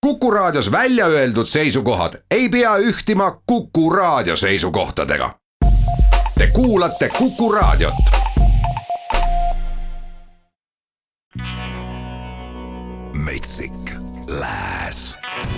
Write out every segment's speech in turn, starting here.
Kuku Raadios välja öeldud seisukohad ei pea ühtima Kuku Raadio seisukohtadega. Te kuulate Kuku Raadiot. Metsik Lääs.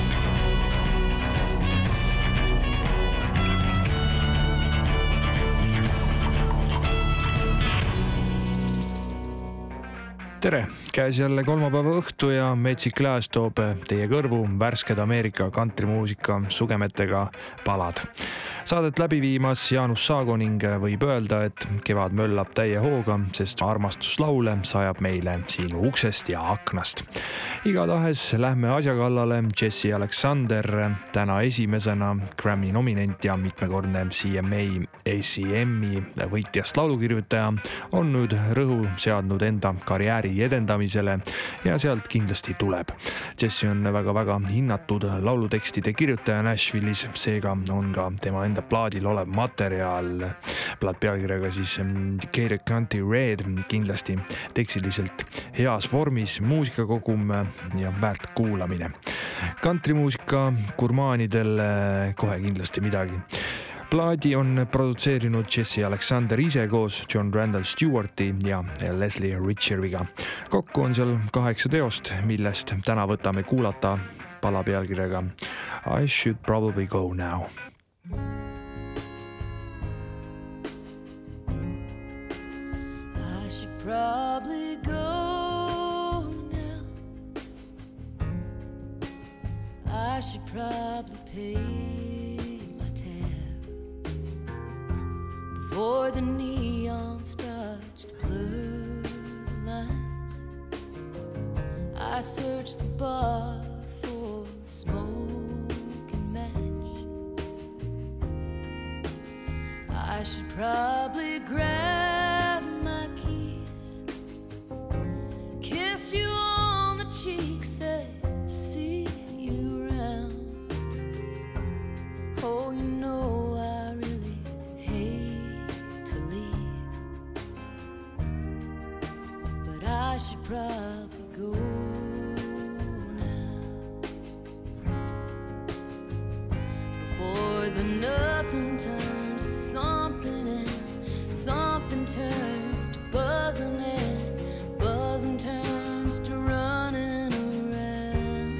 Tere! Käes jälle kolmapäeva õhtu ja Metsik Lääs toob teie kõrvu värsked Ameerika kantrimuusika sugemetega palad. Saadet läbi viimas Jaanus Saago ning võib öelda, et kevad möllab täie hooga, sest armastuslaule sajab meile siin uksest ja aknast. Igatahes lähme asja kallale. Jesse Alexander, täna esimesena Grammy nominent ja mitmekordne CMA ACMi võitjast laulukirjutaja, on nüüd rõhu seadnud enda karjääri edendamisele ja sealt kindlasti tuleb. Jesse on väga-väga hinnatud laulutekstide kirjutaja Nashville'is, seega on ka tema enda plaadil olev materjal, plaat pealkirjaga siis Decatur County Red, kindlasti tekstiliselt heas vormis, muusikakogum ja väärt kuulamine. Kantrimuusika gurmaanidel kohe kindlasti midagi. Plaadi on produtseerinud Jesse Alexander ise koos John Randall Stewarti ja Leslie Richardiga. Kokku on seal 8 teost, millest täna võtame kuulata pala pealkirjaga I Should Probably Go Now. I should probably go now. I should probably pay my tab before the neon starts to blur the lines. I search the bar for smoke and match. I should probably grab my keys, kiss you on the cheek, say, see you around. Oh, you know I really hate to leave, but I should probably go now, before the nothing turns to something and something turns to buzzing and buzzing turns to running around.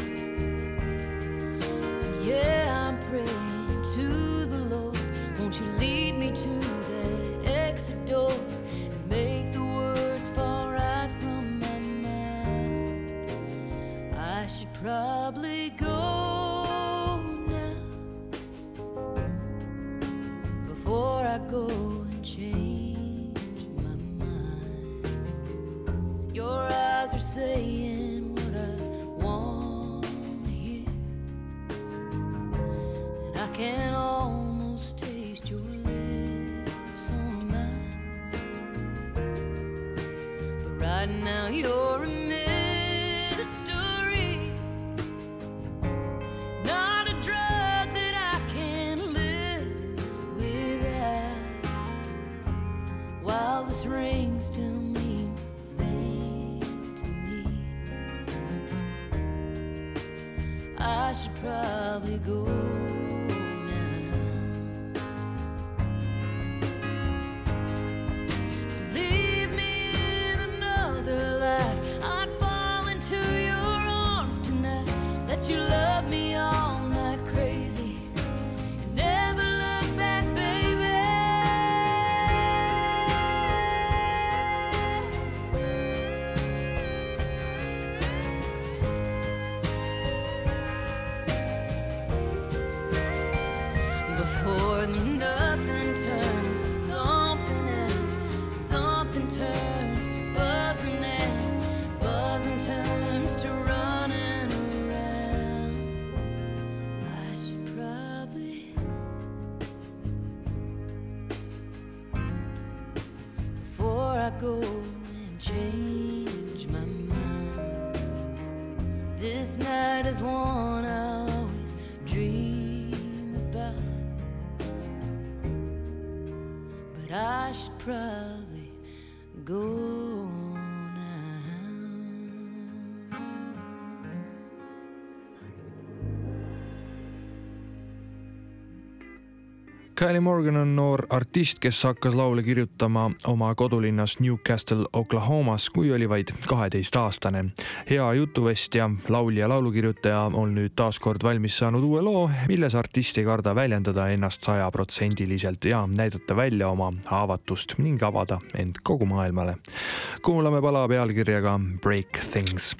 Yeah, I'm praying to the Lord, won't you lead me to that exit door and make the words fall right from my mouth. I should probably go now, before I go and change my mind. Your eyes are saying what I want to hear, and I can almost taste your lips on mine. But right now you're a mystery, not a drug that I can live without. While this ring still means a thing to me, I should probably go now. Leave me in another life, I'd fall into your arms tonight. Let you love me all night crazy and never look back, baby. Before the nothing turns to something and something turns to buzzing and buzzing turns to running around. I should probably, before I go and change my mind. This night is one I'll always dream about, but I should probably go now. Kylie Morgan on noor artist, kes hakkas laule kirjutama oma kodulinnas Newcastle, Oklahomas, kui oli vaid 12-aastane. Hea jutuvestja, laulja, laulukirjutaja on nüüd taaskord valmis saanud uue loo, milles artist ei karda väljendada ennast 100% ja näidata välja oma haavatust ning avada end kogu maailmale. Kuulame pala pealkirjaga Break Things.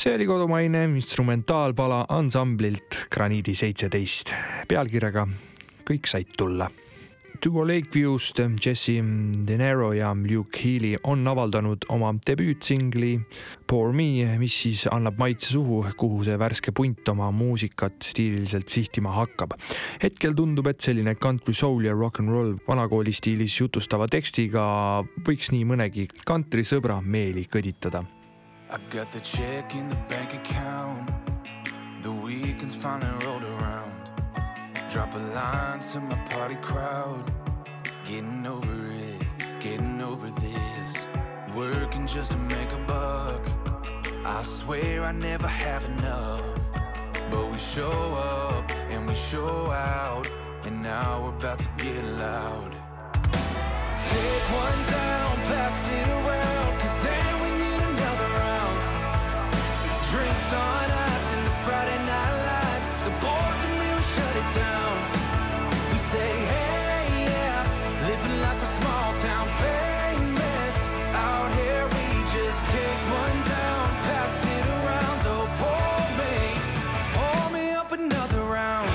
see oli kodumaine instrumentaalpala ansamblilt Graniidi 17 pealkirjaga Kõik said tulla. Duo Lakeview'st Jesse Dinero ja Luke Healy on avaldanud oma debüütsingli Pour Me, mis siis annab maitse suhu, kuhu see värske punt oma muusikat stiililiselt sihtima hakkab. Hetkel tundub, et selline country soul ja rock and roll vanakooli stiilis jutustava tekstiga võiks nii mõnegi country sõbra meeli kõditada. I got the check in the bank account. The weekend's finally rolled around. Drop a line to my party crowd. Getting over it, getting over this. Working just to make a buck. I swear I never have enough. But we show up and we show out. And now we're about to get loud. Take one down, pass it around. Cause damn, we need another round. Drinks on us in the Friday night lights. The boys and me, we shut it down. We say, hey, yeah, living like a small town famous. Out here, we just take one down, pass it around. Oh, pour me up another round.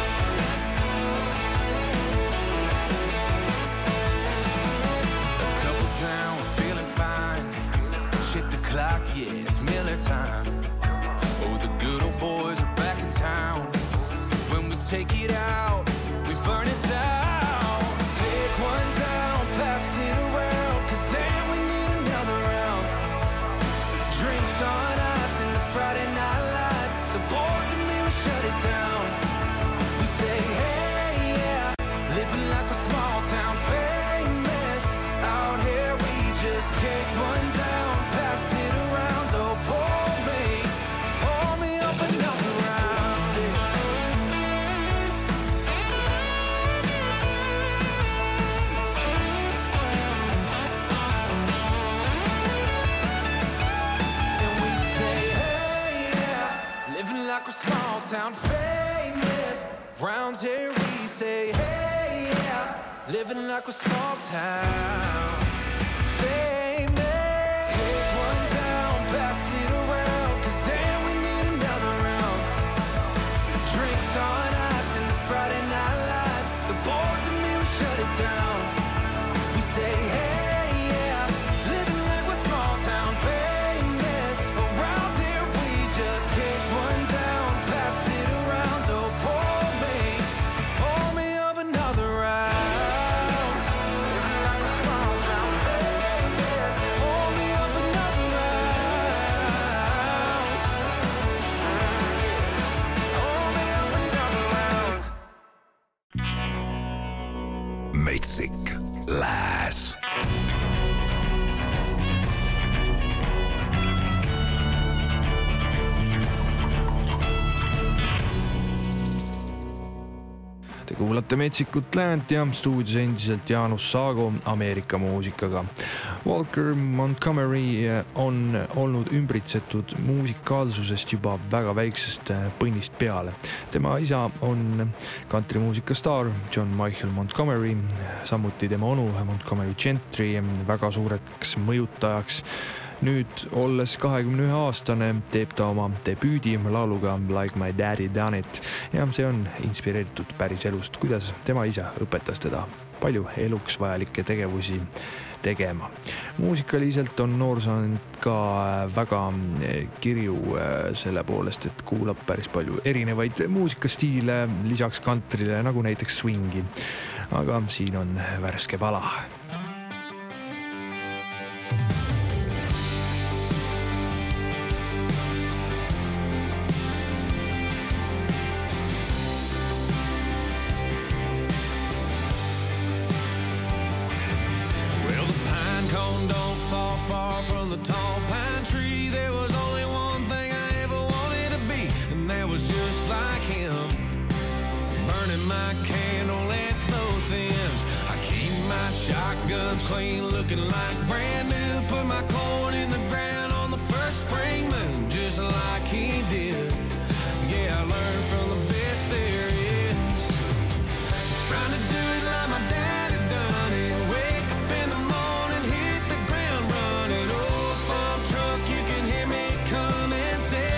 A couple down, we're feeling fine. Check the clock, yeah, it's Miller time. Oh, the good old boys are back in town. When we take it out, we burn it down. Take one down, pass it around. Cause damn, we need another round. Drinks on us in the Friday night lights. The boys and me, we shut it down. We say, hey, yeah, living like a small town famous. Out here, we just take one down, pass it around. Oh, pour me up another round. And we say, hey, yeah, living like a small town famous. Round here we say, hey, yeah, living like a small town famous. Take one down, pass it around. Cause damn, we need another round. Drinks on us in the Friday night lights. The boys and me, we shut it down. We say, hey, yeah, living like we're small town famous. Around here we just take one down, pass it around. Oh, pour me up another round. Pour me up another round. Pour me up another round. Metsik Lääs. Te kuulate Metsikut Läänt ja stuudios endiselt Jaanus Saago Ameerika muusikaga. Walker Montgomery on olnud ümbritsetud muusikaalsusest juba väga väiksest põnnist peale. Tema isa on kantrimuusika staar John Michael Montgomery, samuti tema onu Montgomery Gentry väga suureks mõjutajaks. Nüüd, olles 21-aastane, teeb ta oma debüüdi lauluga Like My Daddy Done It ja see on inspireeritud päris elust, kuidas tema isa õpetas teda palju eluks vajalikke tegevusi tegema. Muusikaliselt on noor saanud ka väga kirju selle poolest, et kuulab päris palju erinevaid muusikastiile lisaks kantrile, nagu näiteks swingi. Aga siin on värske pala. Clean, looking like brand new. Put my corn in the ground on the first spring moon, just like he did. Yeah, I learned from the best there is. Trying to do it like my daddy done it. Wake up in the morning, hit the ground running. Oh, farm truck, you can hear me come and say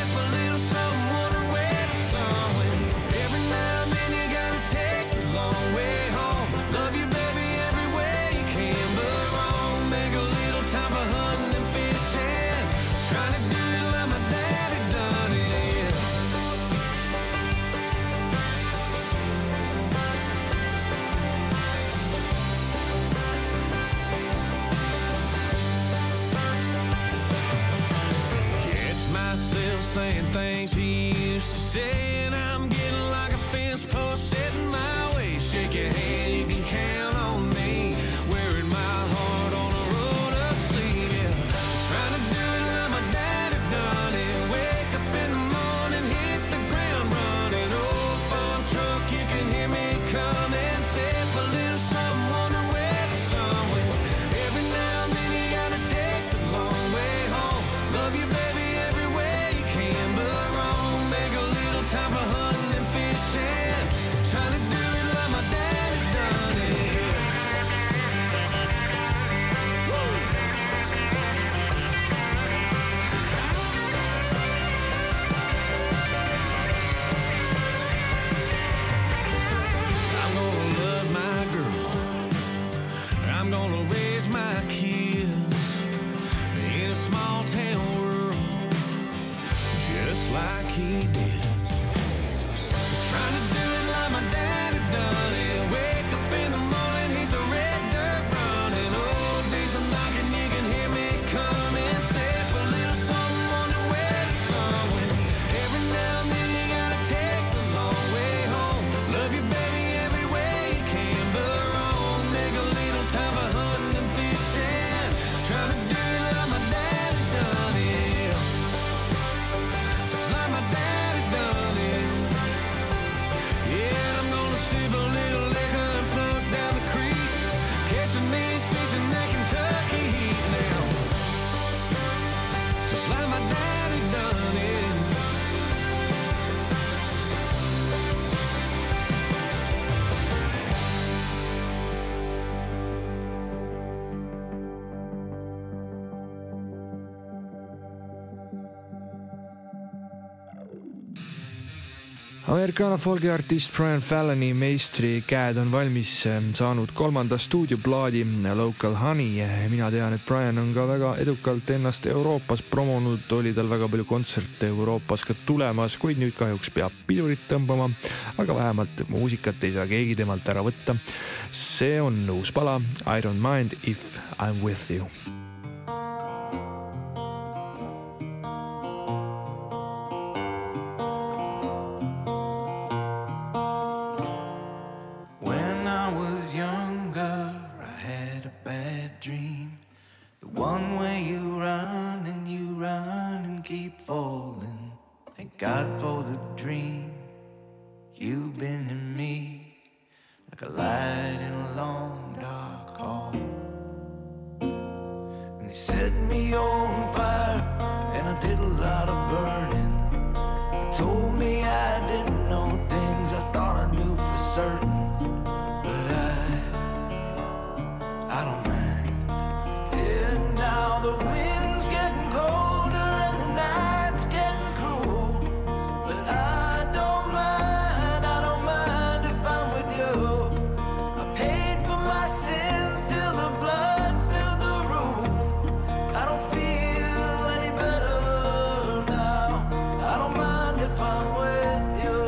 saying things he used to say, and I'm getting like a fence post sitting my way. Shake your hand, you can count on me, wearing my heart on a rolled up sleeve, yeah. Just trying to do it like my daddy done it. Wake up in the morning, hit the ground running. Old farm truck, you can hear me coming. Sip a little something, wonder where the sun went. Every now and then you gotta take the long way home. Love you, baby, every way you can, but wrong. Make a little time for hunting and fishing. Trying to do it like my daddy done it. Woo! I'm gonna love my girl. I'm gonna raise my kids in a small town world, just like he did. Just trying to do it like my daddy done it. Wake up in the morning, hit the red dirt running. Old diesel knocking, you can hear me coming. Sip a little something, wonder where the sun went. Every now and then you gotta take the long way home. Love you, baby, every way you can, but wrong. Make a little time for hunting and fishing. Trying to do it like my daddy done it. Just like my daddy done it. Yeah, I'm gonna sip a little liquor and float down the creek, catching these fish in that Kentucky heat now. Just like my daddy done it. Ameerikana folgi artist Brian Falloni meistri käed on valmis saanud 3. stuudioplaadi Local Honey. Mina tean, et Brian on ka väga edukalt ennast Euroopas promonud, oli tal väga palju kontserte Euroopas ka tulemas, kuid nüüd kahjuks peab pidurit tõmbama, aga vähemalt muusikat ei saa keegi temalt ära võtta. See on uus pala I Don't Mind If I'm With You. When I was younger, I had a bad dream. The one where you run and keep falling. Thank God for the dream. You've been in me like a light in a long dark hall. And they set me on fire and I did a lot of burning. They told me I didn't know things I thought I knew for certain. But I don't mind. And now the wind's getting colder and the night's getting cruel. But I don't mind if I'm with you. I paid for my sins till the blood filled the room. I don't feel any better now. I don't mind if I'm with you.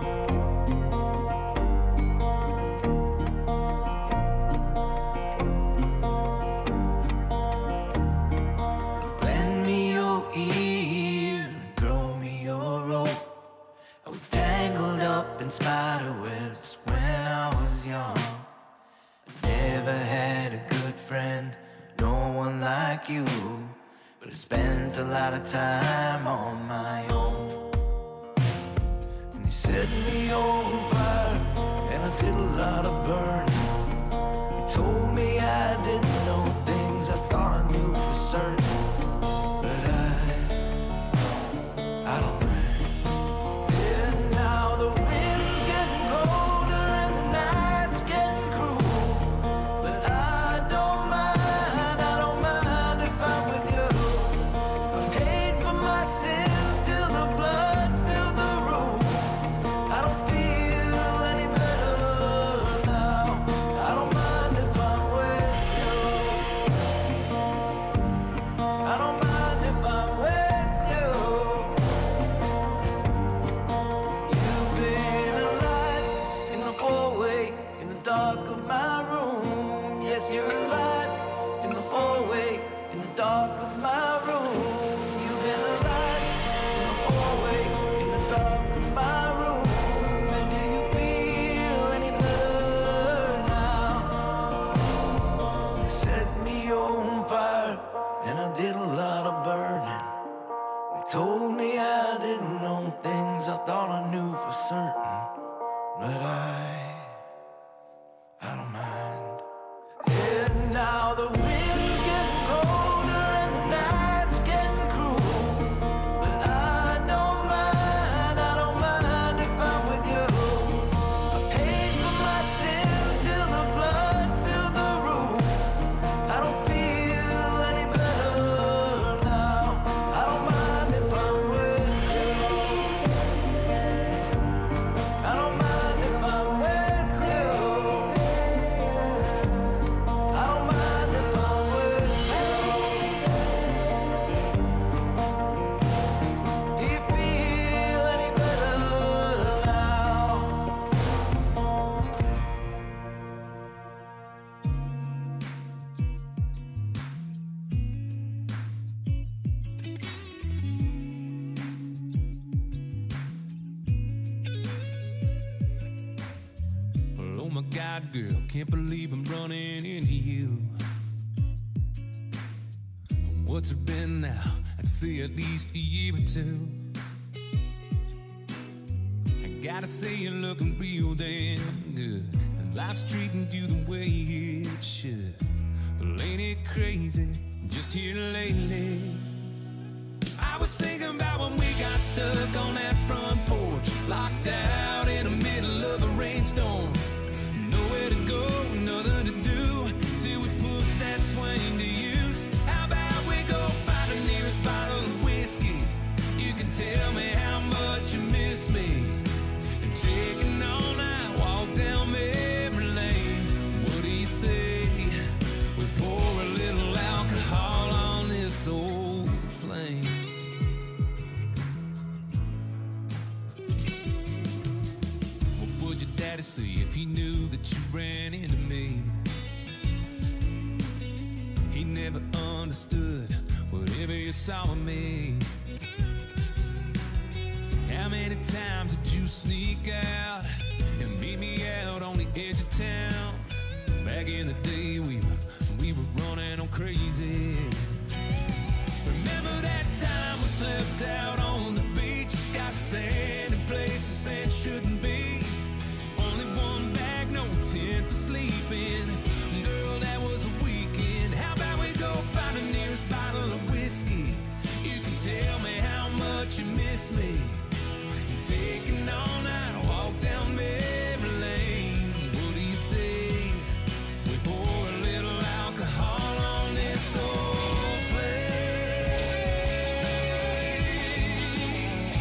Lend me your ear and throw me your rope. I was tangled up in spider webs when I was young. I never had a good friend, no one like you. But I spent a lot of time on my own. And they set me on fire and I did a lot of burning. They told me I didn't know things I thought I knew for certain. But I don't mind. And now the wind's getting colder and the night's getting cruel. But I don't mind if I'm with you. I paid for my sins till the blood filled the room. I don't feel any better now. and I did a lot of burning. They told me I didn't know things I thought I knew for certain, but I don't mind. And now the wind's getting colder and the night's getting cruel, but I don't mind if I'm with you. I paid for my sins till the blood filled the room. I don't feel any better now. I don't mind if I'm with you. I don't mind if I'm with you. I don't mind if I'm with you. Do you feel any better now? Well, oh my God, girl, can't believe I'm running into you. What's it been now? I'd say at least a year or two. I gotta say you're looking real damn good, and life's treating you the way it should. Well, ain't it crazy, just here lately? I was thinking about when we got stuck on that front porch, locked out in the middle of a rainstorm. Nowhere to go, nothing to do, till we put that swing to use. How about we go find the nearest bottle of whiskey? You can tell me how much you miss me. And taking all night, walk down memory lane. What do you say? We pour a little alcohol on this old flame. What would your daddy say if he knew that you ran into me? He never understood whatever you saw in me. How many times did you sneak out and meet me out on the edge of town? Back in the day we were running on crazy. Remember that time we slept out on the beach, got sand in places sand shouldn't be. Only one bag, no tent to sleep in. Girl, that was a weekend. How about we go find the nearest bottle of whiskey? You can tell me how much you miss me. And taking all night, walk down memory lane. What do you say? We pour a little alcohol on this old flame.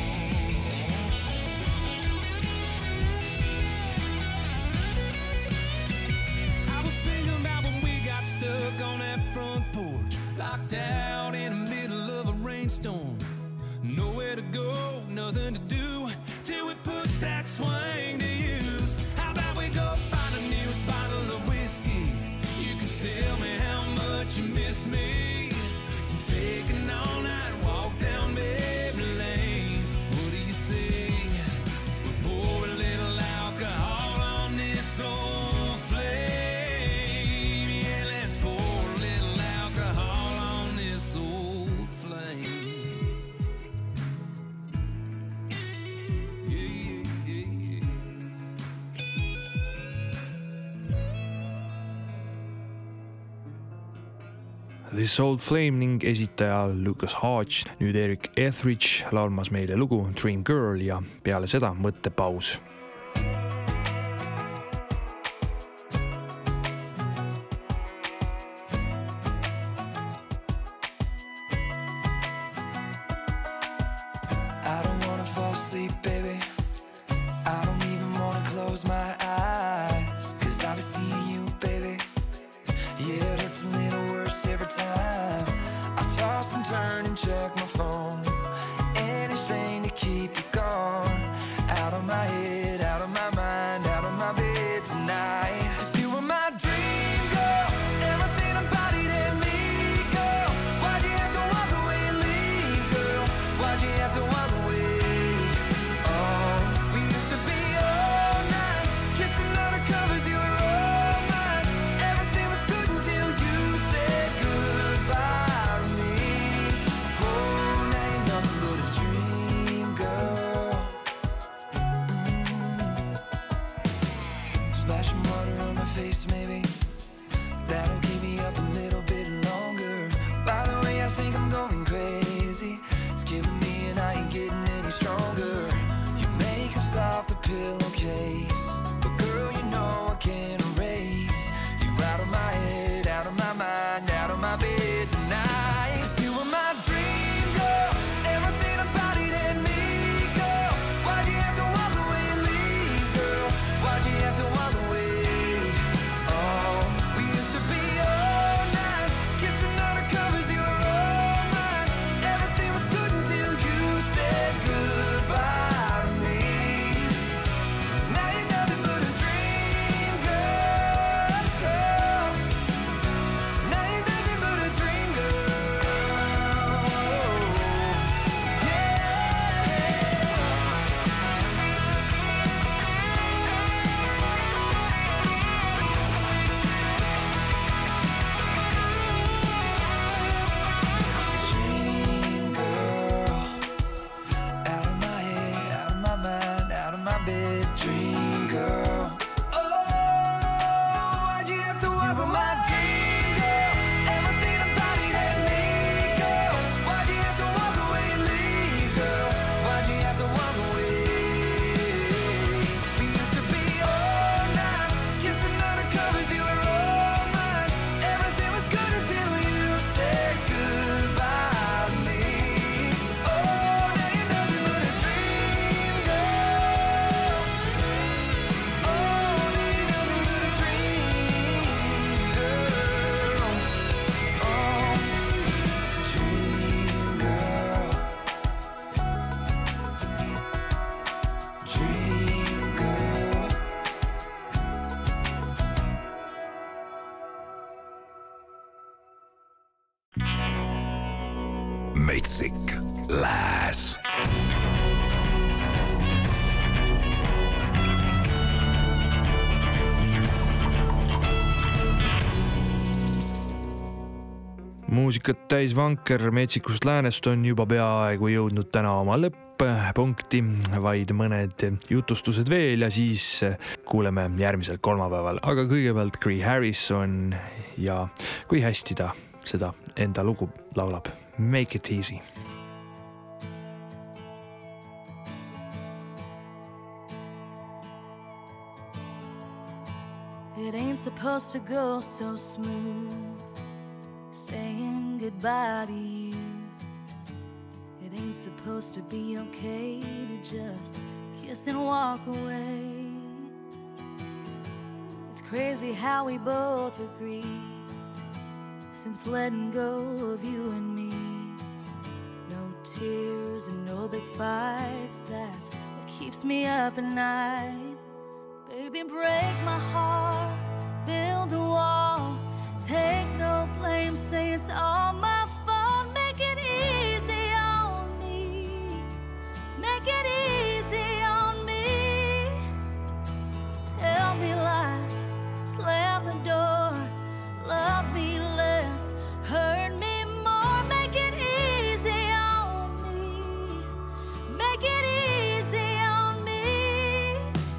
I was thinking about when we got stuck on that front porch, locked out in the middle of a rainstorm. Nowhere to go, nothing to do, till we put that swing to use. How about we go find the nearest bottle of whiskey? You can tell me how much you miss me. And taking all night, walk down memory lane. What do you say? We pour a little alcohol on this old flame. Yeah, let's pour a little alcohol on this old flame. This Old Flame ning esitaja Lucas Hodge, nüüd Eric Etheridge laulmas meile lugu Dream Girl ja peale seda mõttepaus. I don't wanna fall asleep, baby. I don't even wanna close my eyes, 'cause I've been seeing you, baby. Yeah, it hurts a little worse every time. I toss and turn and check my phone. Anything to keep you gone. Out of my head, here tonight. 'Cause you were my dream girl, everything about it and me, girl. Why'd you have to walk away and leave, girl? Why'd you have to walk away? Oh, we used to be all night, kissing under covers, you were all mine. Everything was good until you said goodbye to me. Now you're nothing but a dream girl. Now you're nothing but a dream girl. Yeah. Dream girl, out of my head, out of my mind, out of my bed. Dream girl. Oh, why'd you have to walk with my dream girl? Everything about it and me, girl. Why'd you have to walk away and leave, girl? Why'd you have to walk away? We used to be all night, kissing under covers, you were all mine. Everything was good until you said goodbye to me. Oh, now you're nothing but a dream girl. Oh, now you're nothing but a dream girl. Oh, dream girl. Dream girl. Metsik Lääs. muusikat täis vanker Metsikust Läänest on juba peaaegu jõudnud täna oma lõpp-punkti, vaid mõned jutustused veel ja siis kuuleme järgmisel kolmapäeval. Aga kõigepealt Cree Harrison ja kui hästi ta seda enda lugu laulab. Make it easy. It ain't supposed to go so smooth, saying goodbye to you. It ain't supposed to be okay to just kiss and walk away. It's crazy how we both agree, since letting go of you and me. No tears and no big fights, that's what keeps me up at night. Baby, break my heart, build a wall, take no blame, say it's all my fault. Make it easy on me, make it easy on me. Tell me lies, slam the door, love me less, hurt me more. Make it easy on me, make it easy on me.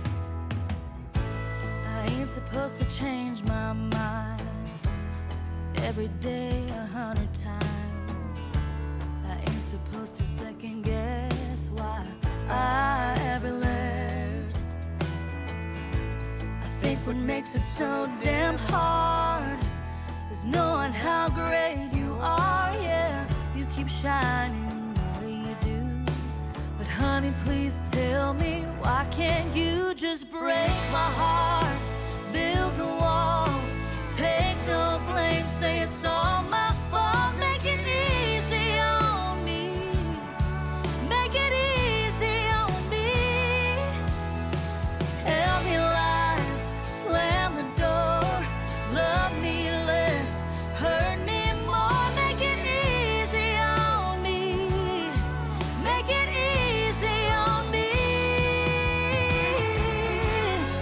I ain't supposed to change my mind every day 100 times. I ain't supposed to second guess why I ever left. I think what makes it so damn hard is knowing how great you are. Yeah, you keep shining the way you do, but honey, please tell me, why can't you just break my heart, build a wall, take no blame, say it's all my fault. Make it easy on me, make it easy on me. Tell me lies, slam the door, love me less, hurt me more. Make it easy on me, make it easy on me.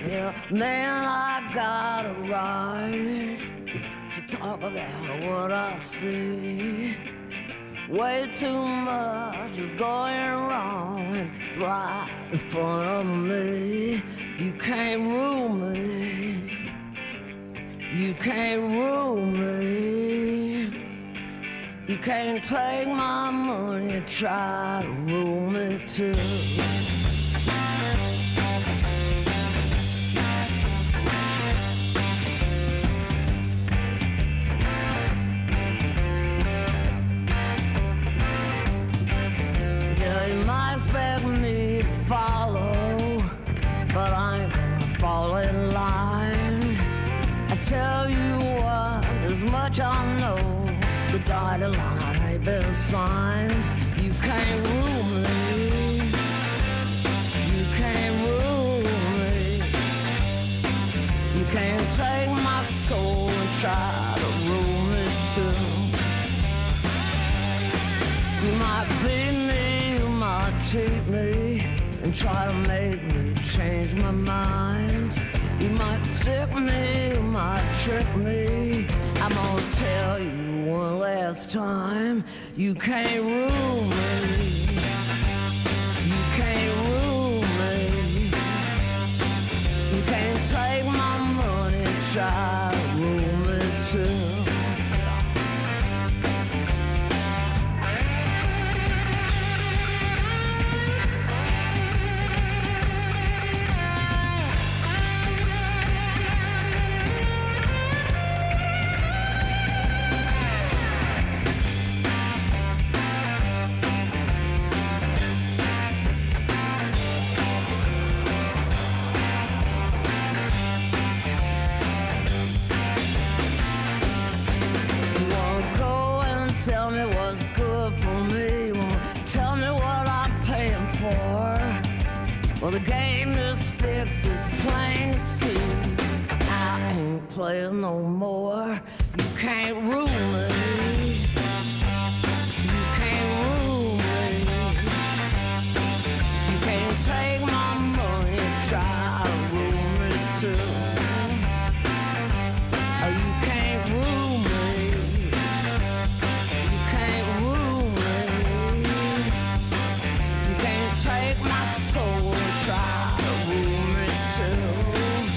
Yeah, man, I got a right to talk about what I see. Way too much is going wrong right in front of me. You can't rule me. You can't rule me. You can't take my money and try to rule me too. Expect me to follow, but I ain't gonna fall in line. I tell you what, as much I know, the dotted line ain't been signed. You can't rule me. You can't rule me. You can't take my soul and try to rule me too. You might beat me, you might cheat me, and try to make me change my mind. You might sick me, you might trick me. I'm gonna tell you one last time, you can't rule me. You can't rule me. You can't take my money and try to rule me too. Tell me what's good for me. Won't tell me what I'm paying for. Well, the game is fixed, it's plain to see. I ain't playing no more. You can't rule me. You can't rule me. You can't take my money and try to rule me too. You can't rule me. Take my soul and try to rule me too.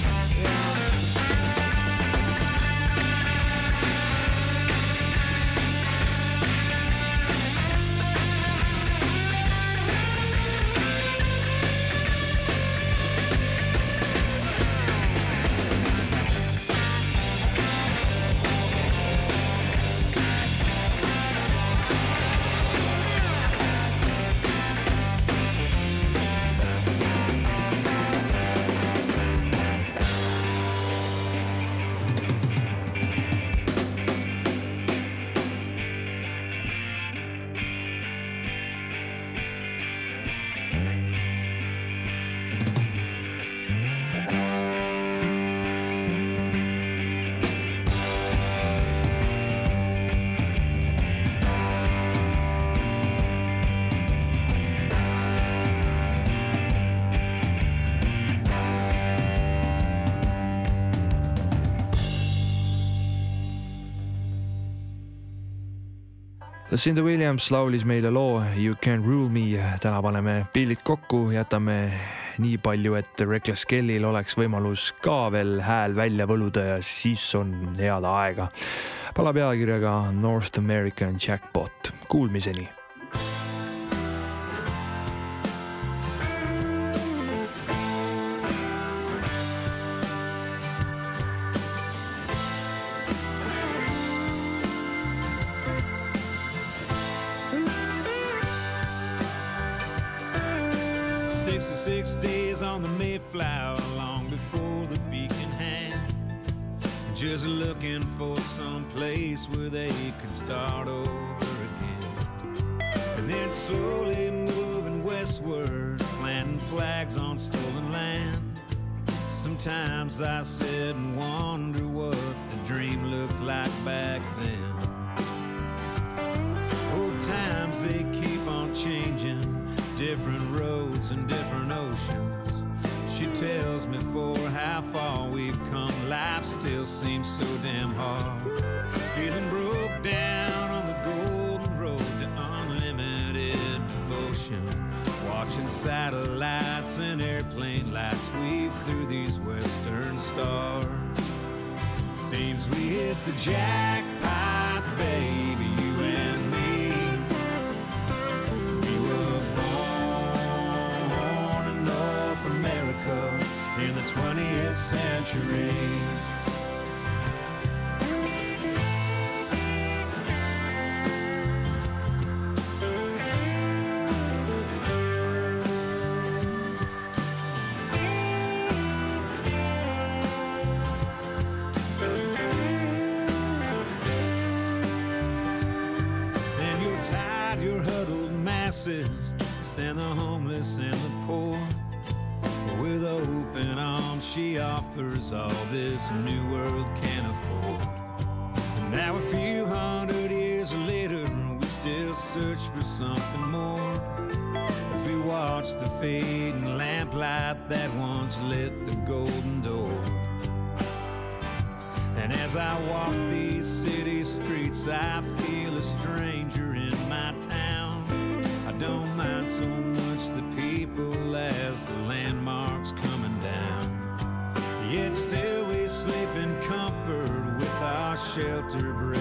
Cindy Williams laulis meile loo You Can't Rule Me. Täna paneme pillid kokku, jätame nii palju, et Reckless Kellil oleks võimalus ka veel hääl välja võluda ja siis on head aega. Pala pealkirjaga North American Jackpot. Kuulmiseni! Long before the beacon hand, just looking for some place where they could start over again. And then slowly moving westward, planting flags on stolen land. Sometimes I sit and wonder what the dream looked like back then. Old times, they keep on changing, different roads and different oceans. She tells me for how far we've come, life still seems so damn hard. Feeling broke down on the golden road to unlimited devotion, watching satellites and airplane lights weave through these western stars. Seems we hit the jackpot, baby, you and me. We were born in North America in the 20th century. And the homeless and the poor, with open arms she offers all this new world can afford. And now a few hundred years later we still search for something more, as we watch the fading lamplight that once lit the golden door. And as I walk these city streets I feel a stranger in my town. I don't mind so much the people as the landmarks coming down. Yet still we sleep in comfort with our shelter